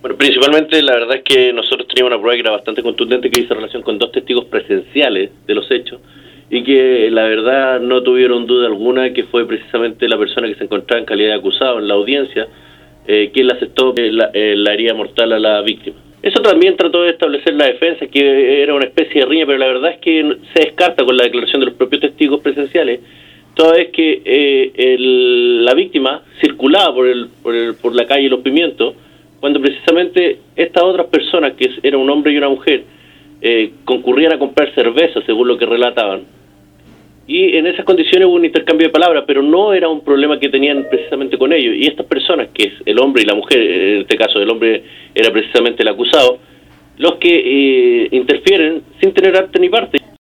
Bueno, principalmente la verdad es que nosotros teníamos una prueba que era bastante contundente, que hizo relación con dos testigos presenciales de los hechos y que la verdad no tuvieron duda alguna que fue precisamente la persona que se encontraba en calidad de acusado en la audiencia quien le aceptó la herida mortal a la víctima. Eso también trató de establecer la defensa, que era una especie de riña, pero la verdad es que se descarta con la declaración de los propios testigos presenciales, toda vez que la víctima circulaba por la calle Los Pimientos, cuando precisamente estas otras personas, que era un hombre y una mujer, concurrían a comprar cerveza, según lo que relataban. Y en esas condiciones hubo un intercambio de palabras, pero no era un problema que tenían precisamente con ellos. Y estas personas, que es el hombre y la mujer, en este caso el hombre era precisamente el acusado, los que interfieren sin tener arte ni parte.